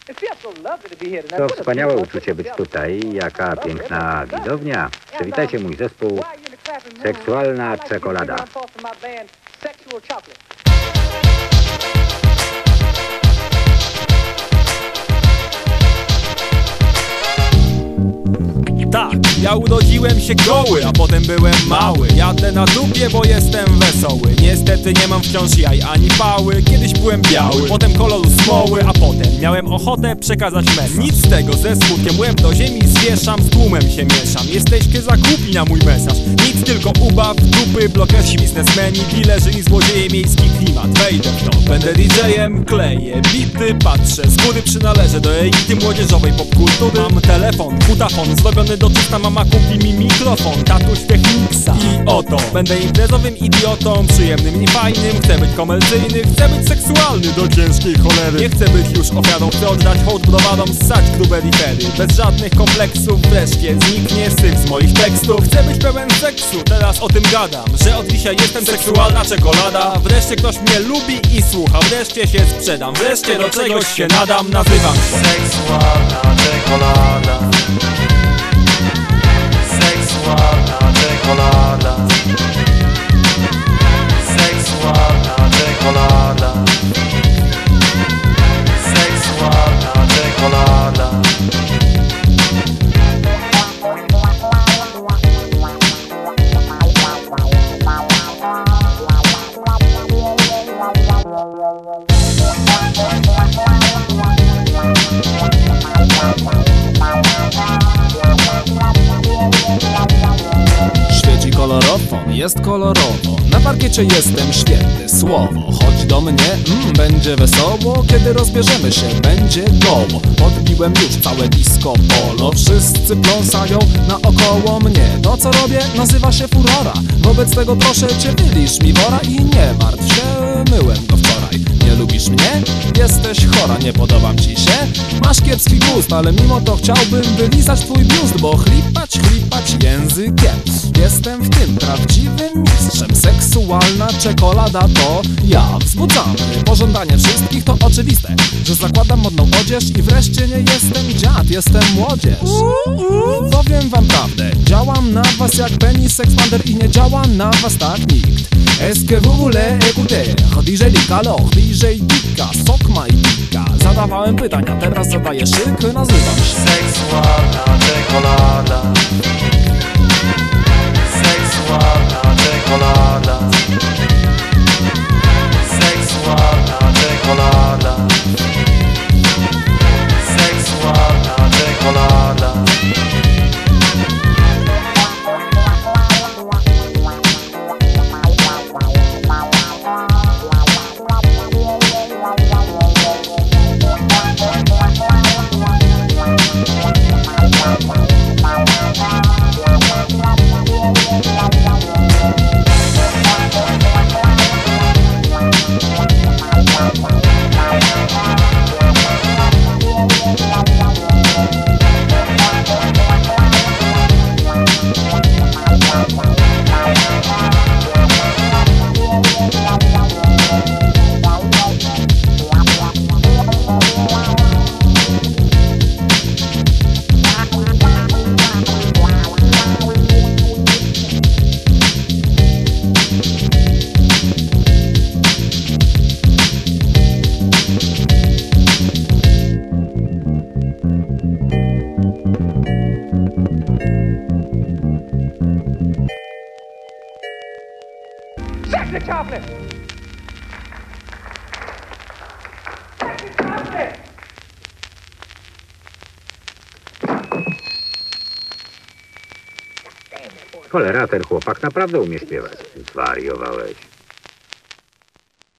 To wspaniałe uczucie być tutaj. Jaka piękna widownia. Przywitajcie mój zespół Seksualna Czekolada. Tak, ja urodziłem się goły, a potem byłem mały. Jadę na dupie, bo jestem wesoły. Niestety nie mam wciąż jaj ani pały. Kiedyś byłem biały, potem koloru smoły, a potem miałem ochotę przekazać mesaj. Nic z tego, ze smutkiem łeb do ziemi zwieszam, z tłumem się mieszam. Jesteście za głupi na mój mesaż. Nic, tylko ubaw, dupy, blokersi, biznesmeni, dilerzy i złodzieje, miejski klimat. Wejdę w to, będę DJ-em, kleję bity, patrzę, z góry przynależę do elity młodzieżowej popkultury. Mam telefon, kutafon, zrobiony do czysta, mama kupi mi mikrofon, tatuś Techniksa. I oto, będę imprezowym idiotą, przyjemnym i fajnym. Chcę być komercyjny, chcę być seksualny do ciężkiej cholery. Nie chcę być już ofiarą, chcę oddać hołd browarom, ssać grube rifery. Bez żadnych kompleksów, wreszcie zniknie syf z moich tekstów. Chcę być pełen seksu, teraz o tym gadam, że od dzisiaj jestem seksualna czekolada. Wreszcie ktoś mnie lubi i słucha, wreszcie się sprzedam, wreszcie do czegoś się nadam. Nazywam się seksualna czekolada. Seksualna czekolada. Seksualna czekolada. Seksualna czekolada. Świeci kolorofon, jest kolorowo. Na parkiecie jestem świetny, słowo. Chodź do mnie, będzie wesoło. Kiedy rozbierzemy się, będzie goło. Podbiłem już całe disco polo. Wszyscy pląsają naokoło mnie. To co robię nazywa się furora. Wobec tego proszę cię, wylisz mi wora i nie martw się, myłem go wczoraj. Nie lubisz mnie? Jesteś chora, nie podobam ci się? Masz kiepski gust, ale mimo to chciałbym wylizać twój biust, bo chlipać językiem. Jestem w tym prawdziwym mistrzem. Seksualna czekolada to ja. Wzbudzamy pożądanie wszystkich, to oczywiste, że zakładam modną odzież i wreszcie nie jestem dziad, jestem młodzież. Powiem wam prawdę, działam na was jak penis expander i nie działa na was tak nikt. Est-ce que vous voulez écouter? DJ Likalo, DJ Dika, sok Majtika. Zadawałem pytania, teraz zadaję szyk, nazywam się seksualna czekolada. Seksualna czekolada. Seksualna czekolada. Seksualna czekolada. Sexy chocolate! Cholera, ten chłopak naprawdę umie śpiewać. Zwariowałeś.